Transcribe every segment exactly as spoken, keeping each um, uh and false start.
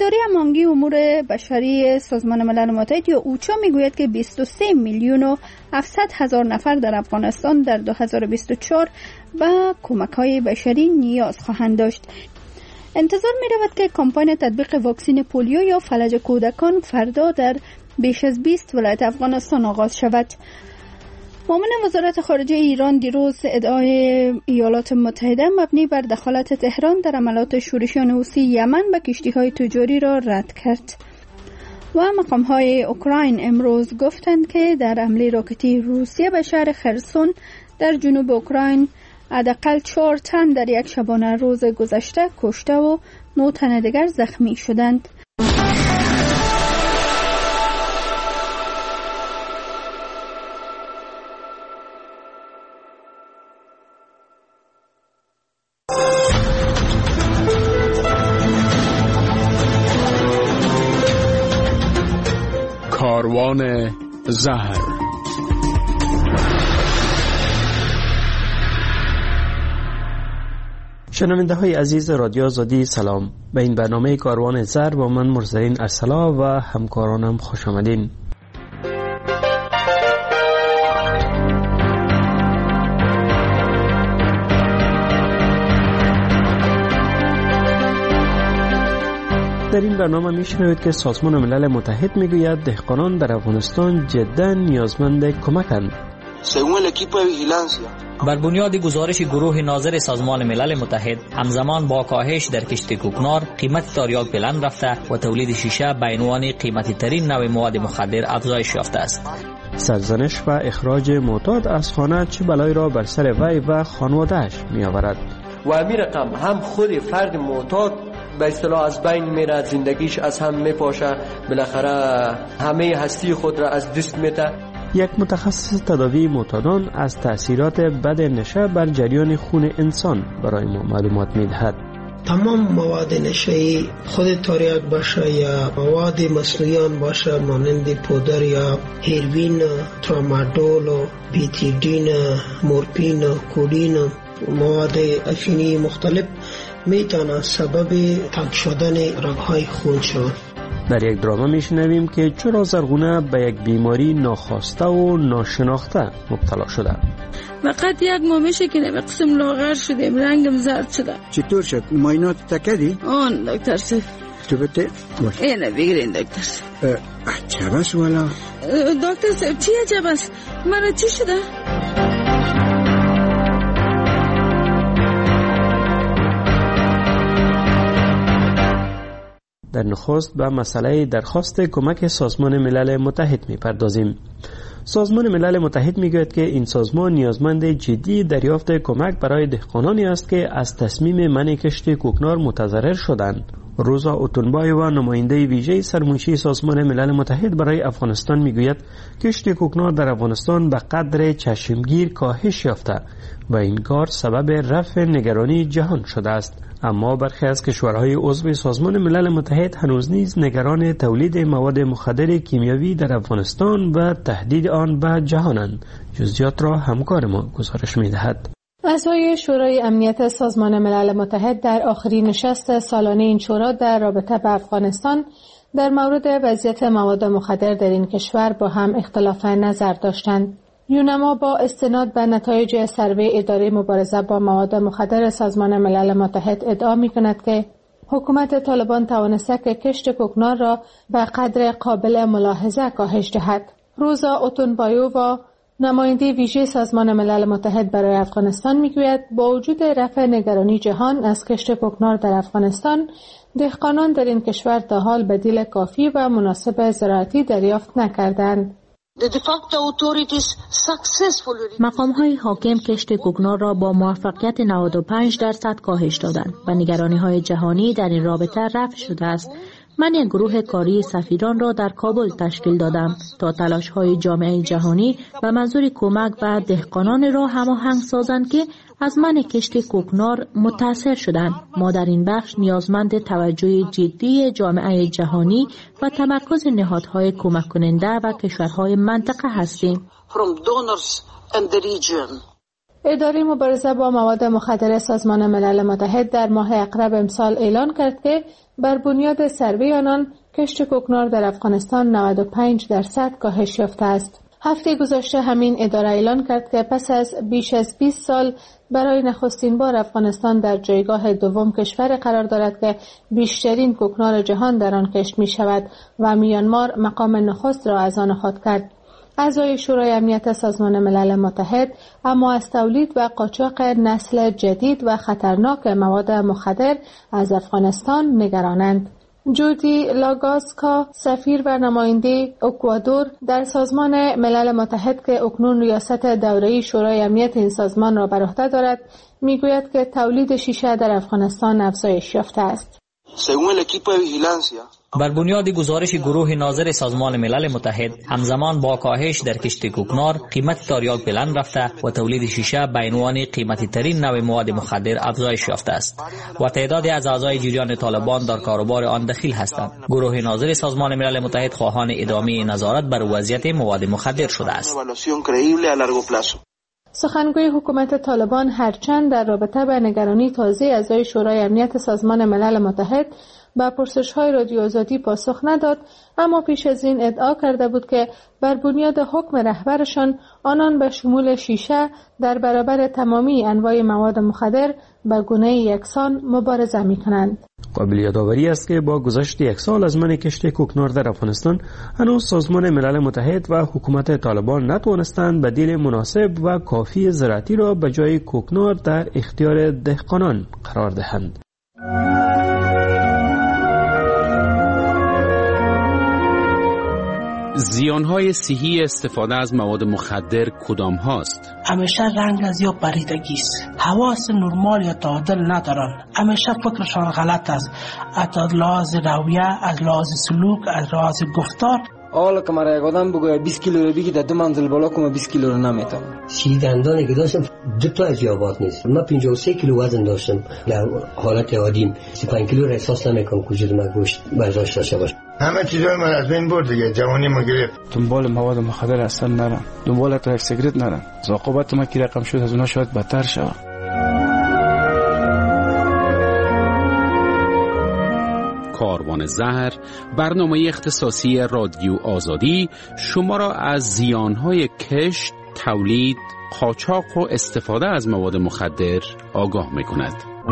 اداره امانگی امور بشری سازمان ملل متحد یا اوچا میگوید که بیست و سه میلیون و هفتصد هزار نفر در افغانستان در دو هزار و بیست و چهار به کمک‌های بشری نیاز خواهند داشت. انتظار می رود که کمپاین تطبیق واکسن پولیو یا فلج کودکان فردا در بیش از بیست ولایت افغانستان آغاز شود. معاون وزارت خارجه ایران دیروز ادعای ایالات متحده مبنی بر دخالت تهران در عملیات شورشیان حوثی یمن به کشتی‌های تجاری را رد کرد. و مقام‌های اوکراین امروز گفتند که در حمله راکتی روسیه به شهر خرسون در جنوب اوکراین حداقل چهار تن در یک شبانه روز گذشته کشته و نه تن دیگر زخمی شدند. کاروان زهر. شنونده های عزیز رادیو آزادی سلام. به این برنامه کاروان زهر با من مرزرین ارسلا و همکارانم خوش آمدین. در این برنامه میشنوید که سازمان ملل متحد میگوید دهقانان در افغانستان جدا نیازمند کمکند. بر بنیاد گزارش گروه ناظر سازمان ملل متحد، همزمان با کاهش در کشت کوکنار، قیمت تریاک بلند رفته و تولید شیشه به عنوان قیمتی ترین نوع مواد مخدر افزایش یافته است. سرزنش و اخراج معتاد از خانه چه بلایی را بر سر وی و خانواده‌اش میآورد. و همین رقم هم خود فرد معتاد به اصطلاح از بین میره، زندگیش از هم میپاشه، بالاخره همه هستی خود را از دست میده. یک متخصص تداوی معتادان از تأثیرات بد نشه بر جریان خون انسان برای ما معلومات میدهد. تمام مواد نشه‌ای خود تریاک باشه یا مواد مصنوعی باشه مانند پودر یا هیروین، ترامادول، بیتیدین، مورفین، کودین، مواد افینی مختلف میتونه سبب تنگ شدن رگ‌های خون شود. در یک دراما میشنویم که چرا زرغونه به یک بیماری ناخواسته و ناشناخته مبتلا شده. فقط یک ماه میشه که به قسم لاغر شدیم، رنگم زرد شده. چطور شد؟ معاینات تکدی؟ آن دکتر صاحب. تو بته؟ باش. اینه بگیرین دکتر صاحب. عجب است والا. دکتر صاحب چی عجب است؟ مرا چی شده؟ در نخست به مسئله درخواست کمک سازمان ملل متحد می‌پردازیم. سازمان ملل متحد میگوید که این سازمان نیازمند جدی دریافت کمک برای دهقانانی است که از تصمیم منع کشت کوکنار متضرر شدند. روزا اوتونبای و نماینده ویژه سرمنشی سازمان ملل متحد برای افغانستان میگوید کشت کوکنار در افغانستان به قدر چشمگیر کاهش یافته و این کار سبب رفع نگرانی جهان شده است. اما برخی از کشورهای عضو سازمان ملل متحد هنوز نیز نگران تولید مواد مخدر کیمیاوی در افغانستان و تهدید آن به جهانند. جزئیات را همکار ما گزارش می‌دهد. اعضای شورای امنیت سازمان ملل متحد در آخرین نشست سالانه این شورا در رابطه با افغانستان در مورد وضعیت مواد مخدر در این کشور با هم اختلاف نظر داشتند. یونما با استناد به نتایج سروی اداره مبارزه با مواد مخدر سازمان ملل متحد ادعا می‌کند که حکومت طالبان توانسته که کشت کوکنار را به قدر قابل ملاحظه کاهش دهد. روزا اوتونبایو و نماینده ویژه سازمان ملل متحد برای افغانستان میگوید با وجود رفع نگرانی جهان از کشت کوکنار در افغانستان، دهقانان در این کشور تا حال بدیل کافی و مناسب زراعتی دریافت نکردند. مقام‌های حاکم کشت کوکنار را با موفقیت نود و پنج درصد کاهش دادند و نگرانی‌های جهانی در این رابطه رفع شده است. من یک گروه کاری سفیران را در کابل تشکیل دادم تا تلاش‌های جامعه جهانی و منظور کمک به دهقانان را هماهنگ سازند که از منع کشت کوکنار متاثر شدند. ما در این بخش نیازمند توجه جدی جامعه جهانی و تمرکز نهادهای کمک کننده و کشورهای منطقه هستیم. اداره مبارزه با مواد مخدر سازمان ملل متحد در ماه اقرب امسال اعلان کرد که بر بنیاد سروی آنان کشت کوکنار در افغانستان نود و پنج درصد کاهش یافته است. هفته گذشته همین اداره اعلان کرد که پس از بیش از بیست سال برای نخستین بار افغانستان در جایگاه دوم کشور قرار دارد که بیشترین کوکنار جهان در آن کشت می شود و میانمار مقام نخست را از آن خود کرد. اعضای شورای امنیت سازمان ملل متحد اما از تولید و قاچاق نسل جدید و خطرناک مواد مخدر از افغانستان نگرانند. جودی لاگاسکا، سفیر و نماینده اکوادور در سازمان ملل متحد که اکنون ریاست دوره‌ای شورای امنیت این سازمان را بر عهده دارد، میگوید که تولید شیشه در افغانستان افزایش یافته است. بر بنیاد گزارش گروه ناظر سازمان ملل متحد، همزمان با کاهش در کشت کوکنار، قیمت تریاک بلند رفته و تولید شیشه به عنوان قیمتی ترین نوع مواد مخدر افزایش یافته است و تعدادی از اعضای جریان طالبان در کاروبار آن دخیل هستند. گروه ناظر سازمان ملل متحد خواهان ادامه نظارت بر وضعیت مواد مخدر شده است. سخنگوی حکومت طالبان هرچند در رابطه با نگرانی تازه اعضای شورای امنیت سازمان ملل متحد با پرسش‌های رادیو آزادی پاسخ نداد، اما پیش از این ادعا کرده بود که بر بنیاد حکم رهبرشان آنان به شمول شیشه در برابر تمامی انواع مواد مخدر به گونه یکسان مبارزه می‌کنند. قابل یادآوری است که با گذشت یک سال از منع کشت کوکنار در افغانستان، هنوز سازمان ملل متحد و حکومت طالبان نتوانستند بدیل مناسب و کافی زراعتی را به جای کوکنار در اختیار دهقانان قرار دهند. زیانهای صحی استفاده از مواد مخدر کدام هاست؟ همیشه رنگ از یا پریدگی است، حواس نرمال یا تعادل ندارن، همیشه فکرشان غلط است، از لحاظ رویه، از لحاظ سلوک، از لحاظ گفتار. حالا که مرا یک آدم بگوید بیست کیلو رو بگی در دو منزل بالا کنم بیست کیلو رو نمیتونم. سی دندانی که داشتم دو تا از یابات نیست. من پنجاه و سه کیلو وزن داشتم در حالت عادیم. سی و پنج کیلو را احساس نمیکنم کجا من گوشت برداشت داشته باشم. همه چیزای من از بین برد دیگه، جوانی ما گرفت. دنبال مواد مخدر اصلا نرم، دنبال تا یک سیگرت نرم. عاقبت ما کی رقم شد از اونها شاید بدتر شود. کاروان زهر، برنامه اختصاصی رادیو آزادی، شما را از زیانهای کشت، تولید، قاچاق و استفاده از مواد مخدر آگاه می‌کند.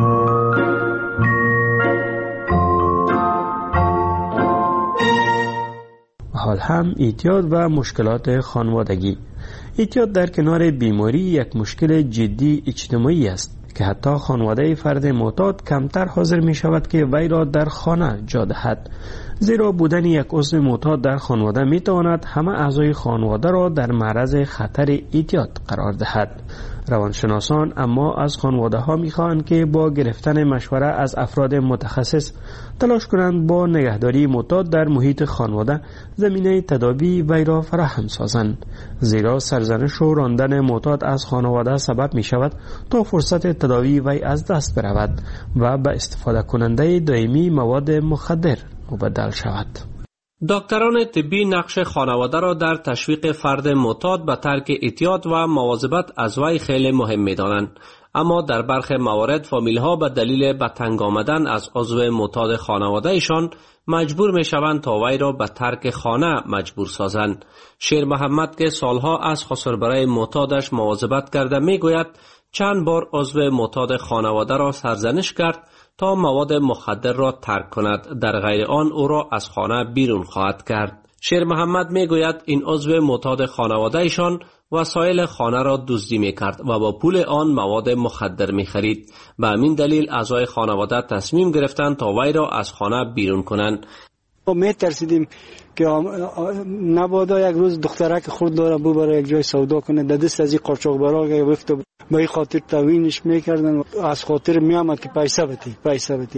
حال هم اعتیاد و مشکلات خانوادگی. اعتیاد در کنار بیماری یک مشکل جدی اجتماعی است که حتی خانواده فرد معتاد کمتر حاضر می شود که وی را در خانه جا دهد، زیرا بودن یک عضو معتاد در خانواده می تواند همه اعضای خانواده را در معرض خطر اعتیاد قرار دهد. روانشناسان اما از خانواده ها می خواهند که با گرفتن مشوره از افراد متخصص تلاش کنند با نگهداری معتاد در محیط خانواده زمینه تداوی وی را فراهم سازند، زیرا سرزنش و راندن معتاد از خانواده سبب می شود تا فرصت تداوی وی از دست برود و به استفاده کننده دائمی مواد مخدر مبدل شود. دکتران طبی نقش خانواده را در تشویق فرد معتاد به ترک اعتیاد و مواظبت از وی خیلی مهم می‌دانند، اما در برخی موارد فامیل‌ها به دلیل به تنگ آمدن از عضو معتاد خانواده‌شان مجبور می‌شوند تا وی را به ترک خانه مجبور سازند. شیر محمد که سالها از خسربرای معتادش مواظبت کرده می‌گوید چند بار عضو معتاد خانواده را سرزنش کرد تا مواد مخدر را ترک کند، در غیر آن او را از خانه بیرون خواهد کرد. شیر محمد می گوید این عضو معتاد خانواده ایشان وسایل خانه را دزدی می کرد و با پول آن مواد مخدر می خرید. به همین دلیل اعضای خانواده تصمیم گرفتند تا وی را از خانه بیرون کنند. ما می ترسیدیم که نبادا یک روز دخترک خود داره ببره یک جای سودا کنه، در دست از این قاچاقبرا گرفت، به این خاطر توینش میکردن، از خاطر میامد که پیسه بده پیسه بده.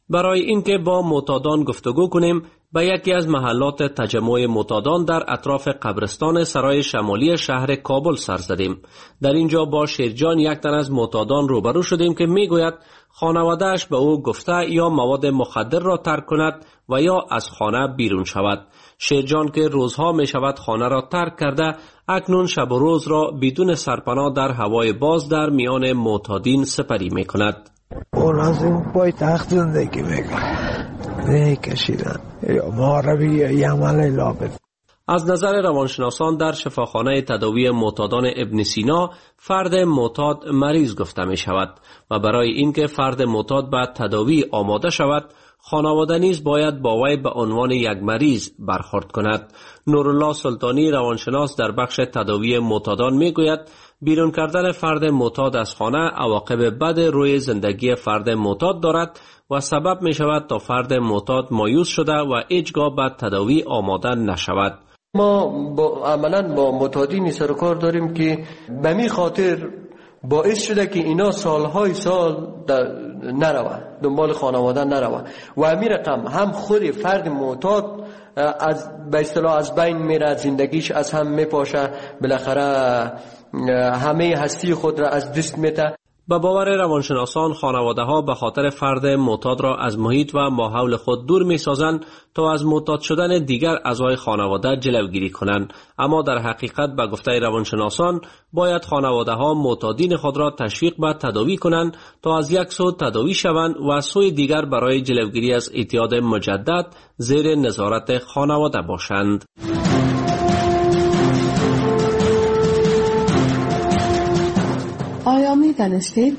برای اینکه با معتادان گفتگو کنیم به یکی از محلات تجمع معتادان در اطراف قبرستان سرای شمالی شهر کابل سر زدیم. در اینجا با شیرجان، یک تن از معتادان، روبرو شدیم که میگوید خانواده‌اش به او گفته یا مواد مخدر را ترک کند و یا از خانه بیرون شود. شیرجان که روزها می شود خانه را ترک کرده، اکنون شب و روز را بدون سرپناه در هوای باز در میان معتادین سپری می کند. اون از این پای تخت زندگی میکنه نه کشیدن یا معربی یا عمل لابد. از نظر روانشناسان در شفاخانه تداوی معتادان ابن سینا فرد معتاد مریض گفته می شود و برای اینکه فرد معتاد به تداوی آماده شود، خانواده نیز باید با وی به عنوان یک مریض برخورد کند. نورالله سلطانی روانشناس در بخش تداوی معتادان می گوید بیرون کردن فرد معتاد از خانه عواقب بد روی زندگی فرد معتاد دارد و سبب می شود تا فرد معتاد مایوس شده و هیچگاه به تداوی آماده نشود. ما با عملاً با معتادینی سر و کار داریم که به می خاطر باعث شده که اینا سالهای سال نروه دنبال خانواده نروه و همین رقم هم خود فرد معتاد از به اصطلاح از بین میره، زندگیش از هم میپاشه، بالاخره همه هستی خود را از دست میده. به باور روانشناسان خانواده ها به خاطر فرد معتاد را از محیط و ماحول خود دور می سازند تا از معتاد شدن دیگر اعضای خانواده جلوگیری کنند، اما در حقیقت به گفته روانشناسان باید خانواده ها معتادین خود را تشویق به تداوی کنند تا از یک سو تداوی شوند و از سوی دیگر برای جلوگیری از اعتیاد مجدد زیر نظارت خانواده باشند. آیا می دانستید؟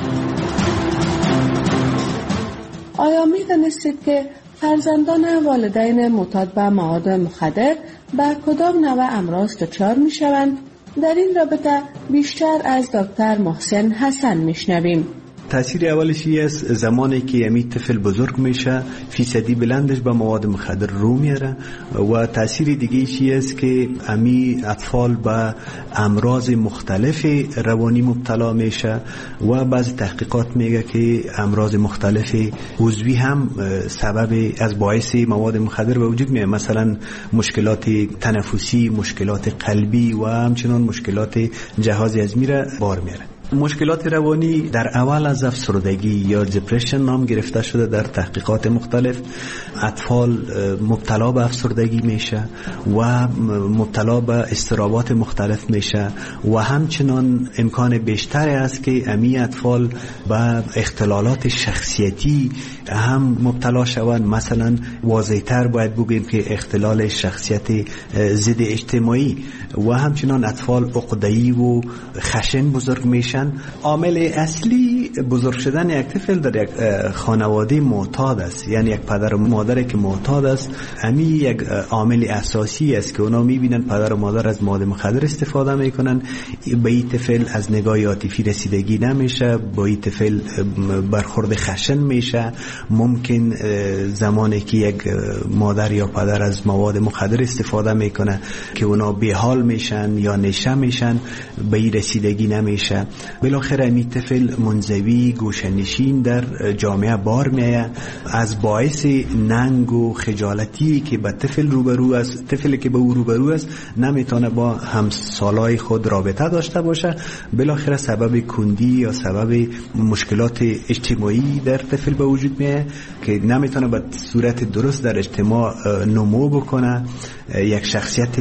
آیا می دانستید که فرزندان والدین معتاد به مواد مخدر به کدام نوع امراض دچار می شوند؟ در این رابطه بیشتر از دکتر محسن حسن می شنویم. تاثیر اولش است زمانی که امی طفل بزرگ میشه فیصدی بلندش به مواد مخدر رو میاره و تاثیر دیگه ایشی است که امی اطفال به امراض مختلف روانی مبتلا میشه و بعض تحقیقات میگه که امراض مختلف عضوی هم سبب از باعث مواد مخدر به وجود میاد، مثلا مشکلات تنفسی، مشکلات قلبی و همچنان مشکلات جهاز هضمی را بار میاره. مشکلات روانی در اول از افسردگی یا دپرشن نام گرفته شده. در تحقیقات مختلف اطفال مبتلا به افسردگی میشه و مبتلا به اضطرابات مختلف میشه و همچنان امکان بیشتری است که امی اطفال به اختلالات شخصیتی هم مبتلا شوند. مثلا واضح‌تر باید بگیم که اختلال شخصیت ضد اجتماعی و همچنان اطفال عقده‌ای و خشن بزرگ میشن. عامل اصلی بزرگ شدن یک طفل در یک خانواده معتاد است، یعنی یک پدر و مادری که معتاد است. همین یک عامل اساسی است که اونا میبینن پدر و مادر از مواد مخدر استفاده میکنن، به این طفل از نگاه عاطفی رسیدگی نمیشه، با این طفل برخورد خشن میشه. ممکن زمانی که یک مادر یا پدر از مواد مخدر استفاده میکنه که اونا بیحال میشن یا نشه میشن، به این رسیدگی نمیشه. بالاخره این طفل منزوی گوشه‌نشین در جامعه بار میآید، از باعث ننگ و خجالتی که به طفل روبرو است، طفلی که به او روبرو است نمیتونه با همسالای خود رابطه داشته باشه، بالاخره سبب کندی یا سبب مشکلات اجتماعی در طفل به وجود میاد که نمیتونه به صورت درست در اجتماع نمو بکنه، یک شخصیت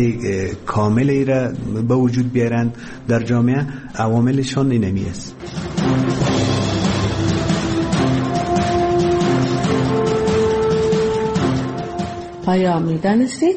کاملی را به وجود بیارن در جامعه. عواملشان اینمی است. آیا می دانستید؟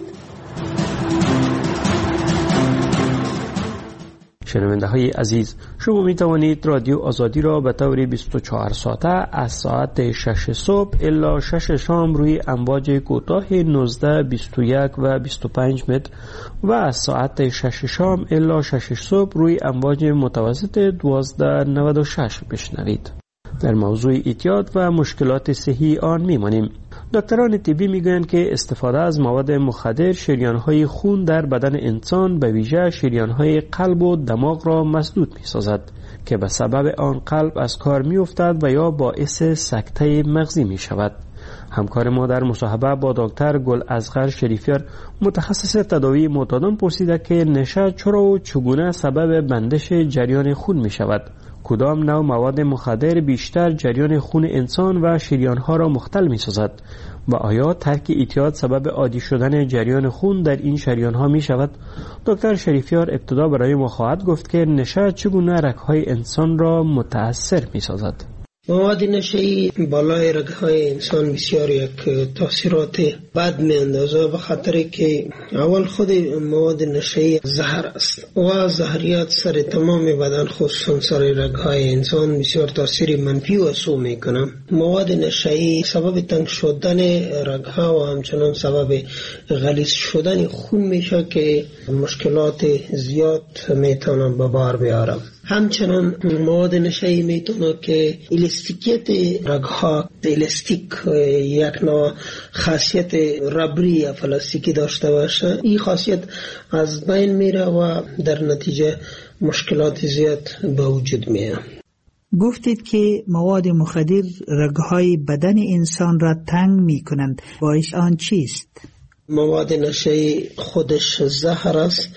شنونده های عزیز، شما می توانید رادیو آزادی را به طور بیست و چهار ساعته از ساعت شش صبح الا شش شام روی امواج کوتاه نوزده، بیست و یک و بیست و پنج متر و از ساعت شش شام الا شش صبح روی امواج متوسط دوازده نود و شش بشنوید. در موضوع اعتیاد و مشکلات صحی آن میمانیم. دکتران طبی میگویند که استفاده از مواد مخدر شریان‌های خون در بدن انسان به ویژه شریان‌های قلب و دماغ را مسدود می‌سازد که به سبب آن قلب از کار می‌افتد و یا باعث سکته مغزی می‌شود. همکار ما در مصاحبه با دکتر گل اصغر شریفیار متخصص تداوی معتادان پرسیده که نشه چرا و چگونه سبب بندش جریان خون می شود؟ کدام نوع مواد مخدر بیشتر جریان خون انسان و شریانها را مختل می سازد؟ و آیا ترک اعتیاد سبب عادی شدن جریان خون در این شریانها می شود؟ دکتر شریفیار ابتدا برای ما خواهد گفت که نشه چگونه رگهای انسان را متاثر می سازد. مواد نشه‌ای بالای رگ‌های انسان بسیار یک تاثیرات بد می‌اندازه به خاطر که اول خود مواد نشه‌ای زهر است و زهریات سر تمام بدن خصوصا سر رگ‌های انسان بسیار تاثیر منفی و سو می‌کنه. مواد نشه‌ای سبب تنگ شدن رگ‌ها و همچنان سبب غلیظ شدن خون میشه که مشکلات زیاد میتونه به بار بیاره. همچنان مواد نشه‌ای میتونه که الاستیکیت رگ‌ها، الاستیک یک نوع خاصیت ربری یا پلاستیکی داشته باشه، این خاصیت از بین میره و در نتیجه مشکلات زیاد به وجود میاد. گفتید که مواد مخدر رگ‌های بدن انسان را تنگ میکنند، باعث آن چیست؟ مواد نشه‌ای خودش زهر است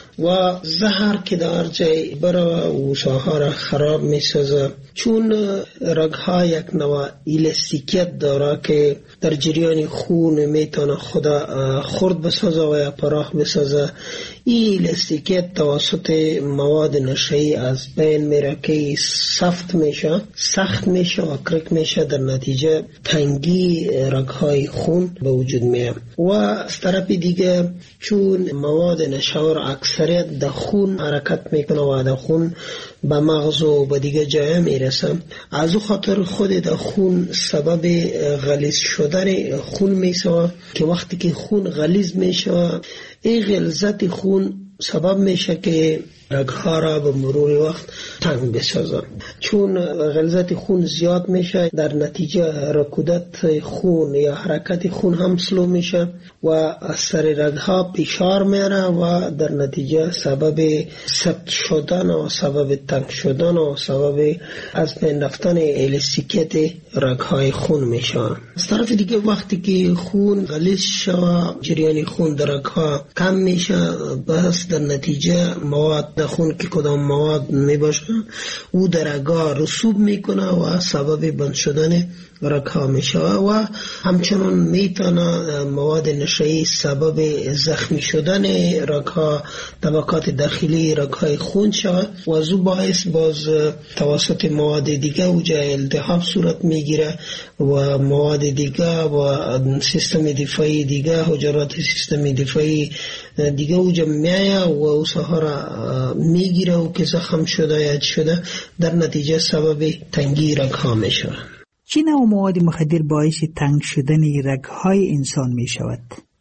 و زهر که در جای برای وشاها را خراب می سازه، چون رگها یک نوع الاستیکیت داره که در جریان خون می تونه خدا خرد بسازه و یا پراخ بسازه. این الاستیکیت توسط مواد نشه‌ای از بین میره که سفت میشه، سخت میشه و کرک میشه، در نتیجه تنگی رگهای خون به وجود میاد. و از طرف دیگه چون مواد نشه‌آور اکثریت در خون حرکت میکنه و در خون به مغز و به دیگه جای میرسه، از او خاطر خود در خون سبب غلیظ شدن خون میشه که وقتی که خون غلیظ میشه این غلظت خون سبب میشه که رگها را به مرور وقت تنگ بسازه. چون غلظت خون زیاد میشه در نتیجه رکودت خون یا حرکت خون هم سلو میشه و از سر رگها فشار میره و در نتیجه سبب سفت شدن و سبب تنگ شدن و سبب از بین رفتن الاستیکیت رگهای خون میشه. از طرف دیگه وقتی که خون غلیظ شود، جریان خون در رگها کم میشه، بس در نتیجه مواد در خون که کدام مواد میباشه او در رگها رسوب میکنه و سبب بند شدن رگها میشه و همچنان میتونه مواد نشه‌ای سبب زخمی شدن رگها، طبقات داخلی رگهای خون شود و از او باعث باز توسط مواد دیگه و جای التهاب صورت میگیره و مواد دیگه و سیستم دفاعی دیگه، حجرات سیستم دفاعی دیگه او جمعیه و او سهارا میگیره و که زخم شده یا شده در نتیجه سبب تنگی رگها میشه. چی نوع مواد مخدر باعث تنگ شدن رگهای انسان می شود؟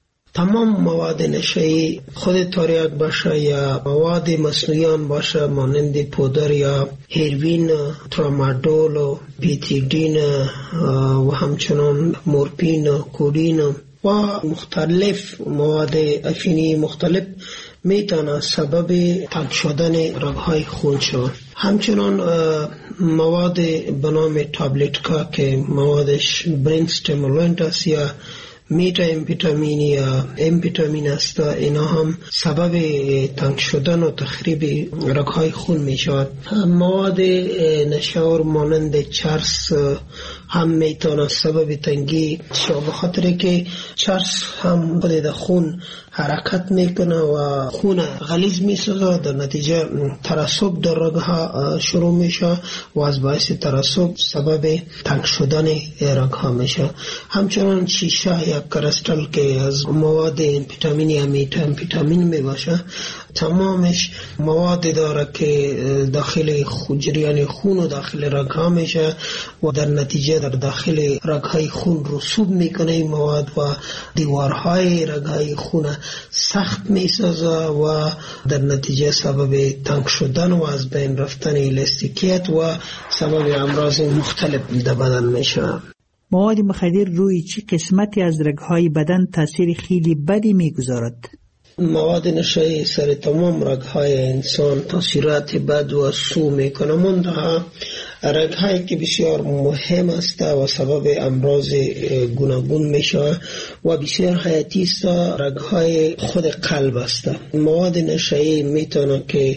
تمام مواد نشه‌ای خود تریاک باشه یا مواد مصنوعی باشه مانند پودر یا هیروین، ترامادول، بیتیدین و همچنان مورفین، کودین و مختلف مواد افینی مختلف میتونه سبب تنگ شدن رگهای خون شود. همچنان مواد به نام تابلتکا که موادش برین استیمولانت است یا میتا امفیتامین یا امفیتامین است، اینا هم سبب تنگ شدن و تخریب رگهای خون می شود. مواد نشه‌آور مانند چرس هم میتونه سبب تنگی شود، بخاطر که چرس هم در خون حرکت میکنه و خون غلیظ میسازه، در نتیجه ترسب در رگها شروع میشه و از باعث ترسب سبب تنگ شدن رگها میشه. همچنان شیشه یا کرستل که از مواد امفیتامین یا میتا امفیتامین میباشه، تمامش مواد داره که داخل جریان خون و داخل رگها میشه و در نتیجه در داخل رگهای خون رسوب میکنه این مواد و دیوارهای رگهای خون سخت میسازه و در نتیجه سبب تنگ شدن و از بین رفتن الاستیکیت و سبب امراض مختلف در بدن میشه. مواد مخدر روی چه قسمتی از رگهای بدن تاثیر خیلی بدی میگذارد؟ مواد نشایی سر تمام رگهای انسان تاثیرات بد و سو میکنه، منتها رگهایی که بسیار مهم است و سبب امراض گوناگون میشه و بسیار حیاتی است رگهای خود قلب است. مواد نشایی میتونه که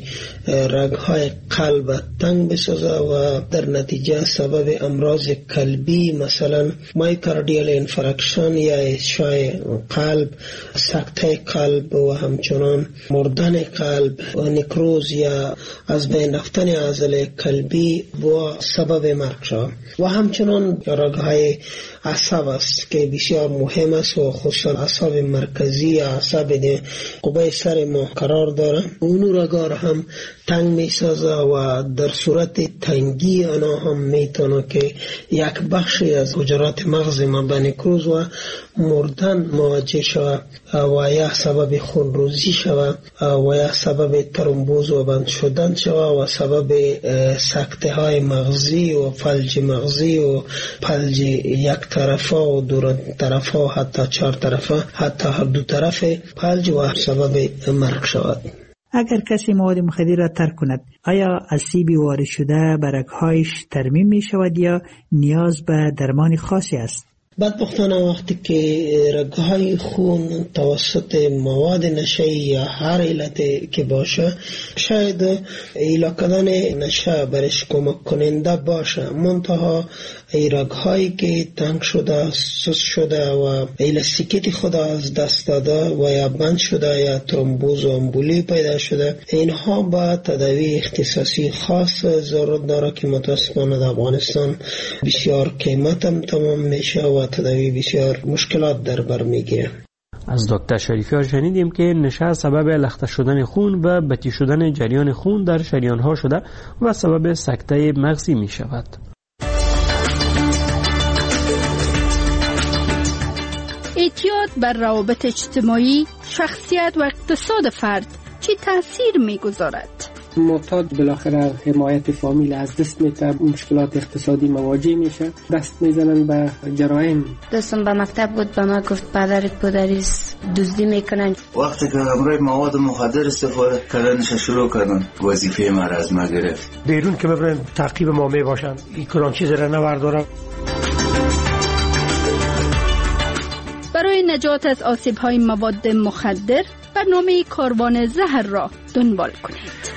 رگهای قلب تنگ بسازه و در نتیجه سبب امراض قلبی مثلا مایوکاردیال انفارکشن یا اشعاع قلب، سکته قلب و همچنان مردن قلب و نکروز یا از بین رفتن عضله قلبی و سبب مرگ شد. و همچنان رگهای عصب است که بسیار مهم است و خصوصا عصب مرکزی عصب قبه سر ما قرار داره، اون رگا را هم تنگ می سازه و در صورت تنگی آنها هم میتونه که یک بخشی از حجرات مغز ما به نکروز و مردن مواجه شود و یا سبب خونریزی شود و یا سبب ترومبوز و بند شدن شود و سبب سکته های مغزی و فلج مغزی و فلج یک طرفه و دو طرفه و حتی چهار طرفه، حتی هر دو طرف فلج و سبب مرگ شود. اگر کسی مواد مخدر را ترک کند، آیا آسیب وارد شده به رگهایش ترمیم می شود یا نیاز به درمان خاصی است؟ بدبختانه وقتی که رگهای خون توسط مواد نشه‌ای یا هر علت که باشه شاید ایلا کردن نشه برش کمک کننده باشه، منتها ای رگهایی که تنگ شده، سوس شده و الاستیکیت خود از دست داده و یا بند شده یا ترومبوز و امبولی پیدا شده، اینها با تداوی اختصاصی خاص ضرورت داره که متاسفانه در افغانستان بسیار قیمت هم تمام میشه و تداوی بسیار مشکلات در بر میگیره. از دکتر شریفیار شنیدیم که نشه سبب لخته شدن خون و بطی شدن جریان خون در شریانها شده و سبب سکته مغزی می شود. اعتیاد بر روابط اجتماعی، شخصیت و اقتصاد فرد چه تأثیر می گذارد؟ معتاد بالاخره حمایت فامیل از دست میده، مشکلات اقتصادی مواجه میشه، دست میزنن به جرایم. دوستم به مکتب بود به ما گفت پدرت پدریست دزدی میکنن. وقتی که امروی مواد مخدر استفاده کردنش شروع کردن وظیفه ما را از ما گرفت. بیرون که ببرن تعقیب ما میباشن، این کلان چیز را نوردارم. برای نجات از آسیب‌های مواد مخدر برنامه کاروان زهر را دنبال کنید.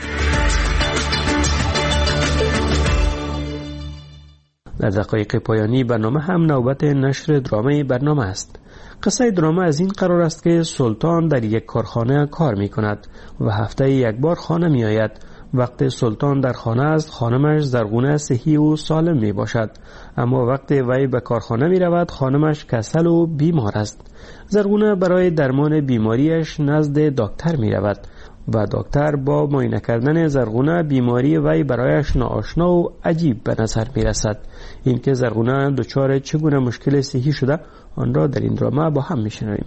در دقایق پایانی برنامه هم نوبت نشر درامه برنامه است. قصه درامه از این قرار است که سلطان در یک کارخانه کار می کند و هفته یک بار خانه می آید. وقت سلطان در خانه است، خانمش زرغونه صحی و سالم می باشد، اما وقت وی به کارخانه می رود خانمش کسل و بیمار است. زرغونه برای درمان بیماریش نزد دکتر می رود و دکتر با معاینه کردن زرغونه بیماری وی برایش ناآشنا و عجیب به نظر می رسد. این که زرغونه دچار چگونه مشکل صحی شده آن را در این درامه با هم می شنویم.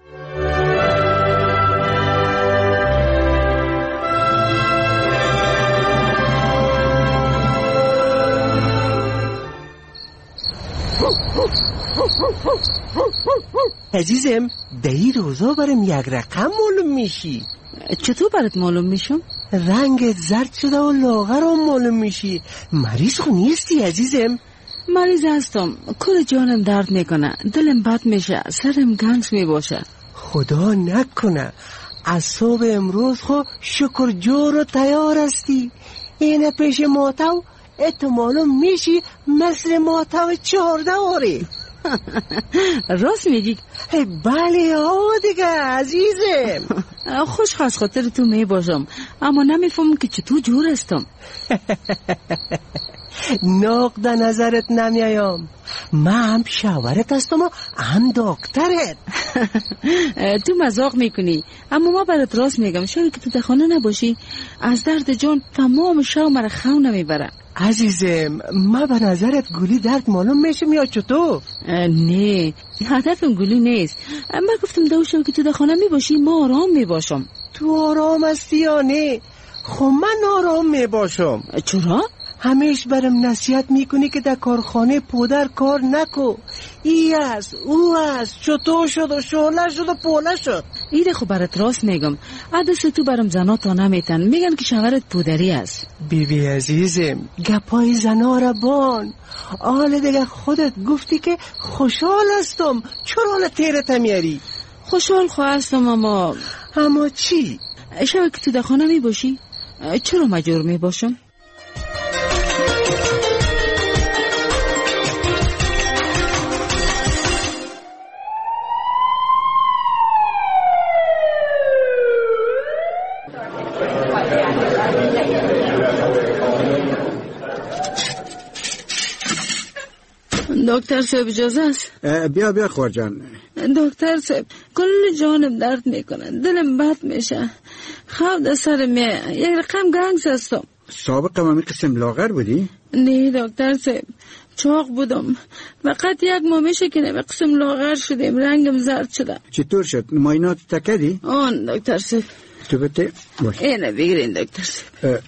عزیزم در این روزا برم یک رقم معلوم میشی. چطور برات معلوم میشم؟ رنگت زرد شده و لاغر هم معلوم میشی. مریض خو نیستی عزیزم؟ مریض هستم، کل جانم درد میکنه، دلم بد میشه، سرم گنج میباشه. خدا نکنه از صبح امروز خو شکر جور و تیار هستی. اینه پیش ماتو اتو معلوم میشی مثل ماتو چهارده آره. راست میگی؟ بله ها دیگه عزیزم. خوش خواست خاطر تو می باشم، اما نمیفهمم که چطور جور هستم. نقد نظرت نمیایم، من هم شاورت هستم و هم دکترت. تو مزاق میکنی، اما ما برات راست میگم، شاید که تو در خانه نباشی از درد جان تمام شب مرا خو نمیبره. عزیزم من به نظرت گولی درد معلوم میشم یا چطور؟ نه هدفم گولی نیست، من گفتم دو شب که تو در خانه میباشی ما آرام میباشم. تو آرام هستی یا نه؟ خب من آرام میباشم. چرا؟ همیش برم نصیحت میکنی که در کارخانه پودر کار نکو. ای است او است، چطور شد و شعله شد و پوله شد. ایده خب برات راست میگم. عدس تو برم زنا تا نمیتن، میگن که شوهرت پودری است. بی بی عزیزم گپای زنا را بان. آل دیگه خودت گفتی که خوشحال هستم، چرا حالا تیرت میاری؟ خوشحال خواستم اما اما چی؟ شب که تو در خانه می باشی چرا مجبور می باشم؟ دکتر صاحب اجازه است؟ بیا بیا خور جان. دکتر صاحب کل جانم درد میکنه، دلم بد میشه، خواب در سر میه، یک رقم گنگس هستم. سابقا مامی قسم لاغر بودی؟ نه دکتر صاحب چاق بودم، فقط یک ماه میشه که به قسم لاغر شدیم، رنگم زرد شده. چطور شد؟ ماینات تکدی؟ آن دکتر صاحب. تو بته باش. اینه بگیرین دکتر صاحب.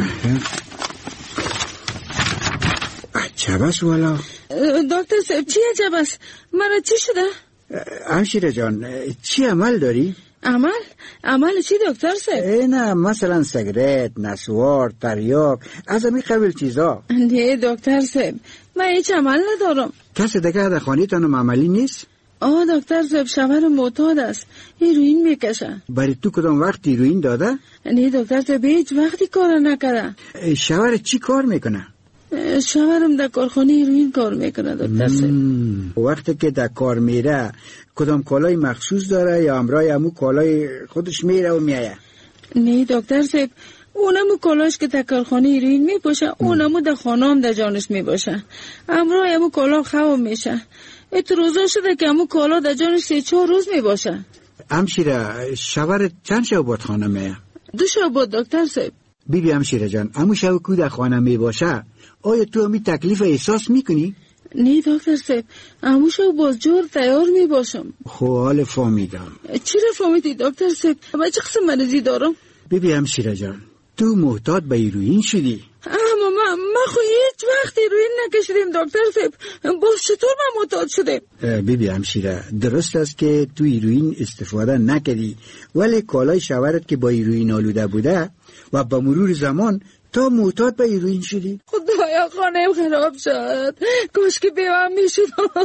عجب است والا. دکتر صاحب چی عجب است؟ مرا چی شده؟ همشیره جان چی عمل داری؟ عمل؟ عمل چی دکتر صاحب؟ نه مثلا سیگرت، نسوار، تریاک، از همین قبیل چیزا. نه دکتر صاحب من هیچ عمل ندارم. کسی دیگه در خانه تانم عملی نیست؟ آه دکتر صاحب شوهر معتاد است، هیروئین میکشه. برای تو کدام وقت هیروئین داده؟ نه دکتر صاحب هیچ وقتی کار نکرده. شوهر چی کار میکنه؟ شوهرم در کارخانه هیروئین کار میکنه دکتر صاحب. وقتی که در کار میره کدام کالای مخصوص داره یا همراه همون کالای خودش میره و میایه؟ نه دکتر صاحب اونمو کالاش که در کارخانه هیروئین میپوشه، اونمو در خانه هم در جانش میباشه، همراه همون کالا خواب میشه. ات روزا شده که همون کالا در جانش سه چهار روز میباشه. همشیره شوهر چند شب بود خانه میه؟ دو شب بود دکتر صاحب. بی بی همشیره جان همون شب که در خانه میباشه آیا تو همی تکلیف احساس میکنی؟ نه دکتر صاحب همون شب باز جور تیار میباشم. خب حال فهمیدم. چی را فهمیدی دکتر صاحب؟ من چه قسم مریضی دارم؟ بی بی همشیره جان تو محتاط به هیروئین شدی؟ اما من ما خو هیچ وقت هیروئین نکشیدیم دکتر صاحب، باز چطور من معتاد شدیم؟ بی بی همشیره درست است که تو هیروئین استفاده نکردی، ولی کالای شوهرت که با هیروئین آلوده بوده و با مرور زمان تا معتاد به هیروئین شدی. خدایا خانه‌ام خراب شد، کاش که بیوام میشدم.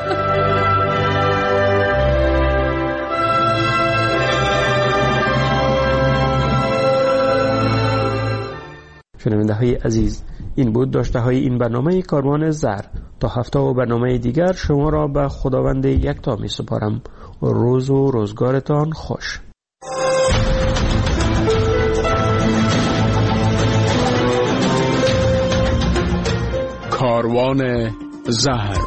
شنونده های عزیز این بود داشته های این برنامه کاروان زهر. تا هفته و برنامه دیگر شما را به خداوند یکتا می سپارم. روز و روزگارتان خوش. کاروان زهر.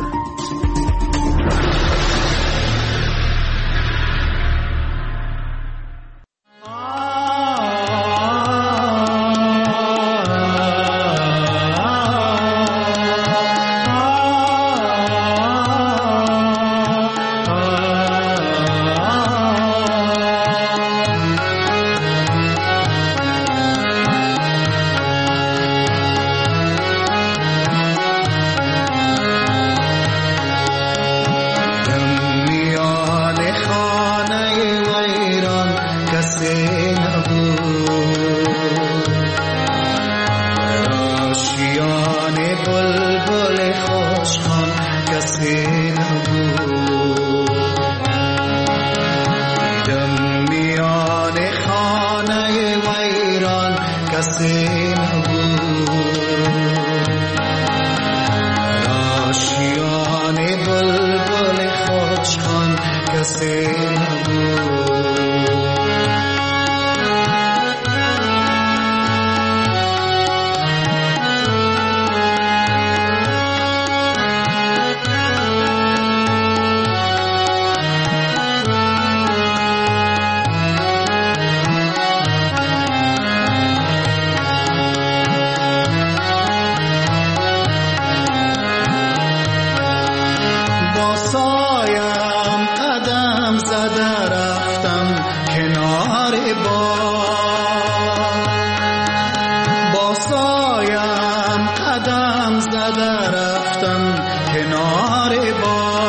غم زده رفتم کنار با